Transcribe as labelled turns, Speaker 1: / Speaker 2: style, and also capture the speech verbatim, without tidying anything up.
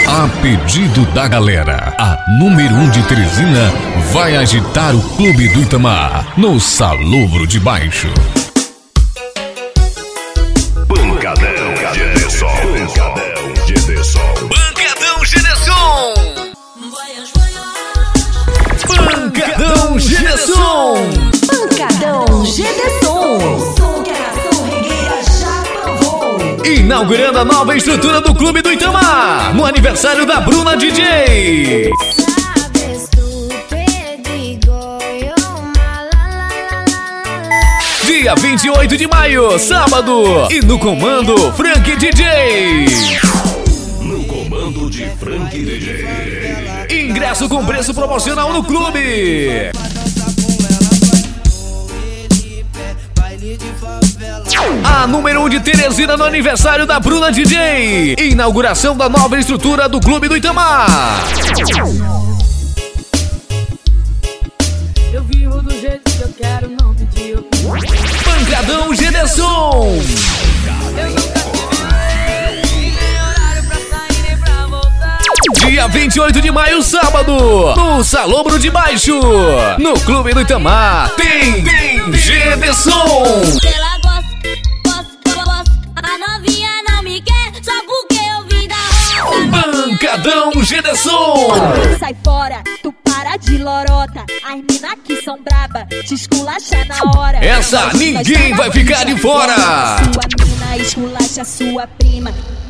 Speaker 1: A pedido da galera, a número um de Teresina vai agitar o Clube do Itamar no Salobro de Baixo.
Speaker 2: Pancadão Gederson. Pancadão Gederson.
Speaker 1: Pancadão Gederson. Pancadão Gederson.
Speaker 3: Pancadão Gederson.
Speaker 1: Inaugurando a nova estrutura do Clube do Itamar no aniversário da Bruna D J. Dia vinte e oito de maio, sábado, e no comando, Frank D J.
Speaker 2: No comando de Frank D J.
Speaker 1: Ingresso com preço promocional no clube. A número um de Teresina no aniversário da Bruna D J. Inauguração da nova estrutura do Clube do Itamar.
Speaker 4: Eu vivo do jeito que eu quero, não pedi opinião.
Speaker 1: Pancadão Gederson.
Speaker 4: Eu nunca tive nem horário pra sair nem pra voltar.
Speaker 1: Dia vinte e oito de maio, sábado, no Salobro de Baixo. No Clube do Itamar tem, tem Gederson.
Speaker 5: Ela gosta, gosta, gosta. A novinha não me quer, só porque eu vim da roça.
Speaker 1: Pancadão Gederson.
Speaker 3: Sai fora, tu para de lorota. As mina que são braba, te esculacha na hora.
Speaker 1: Essa ninguém vai ficar de fora.
Speaker 3: Sua mina esculacha sua prima.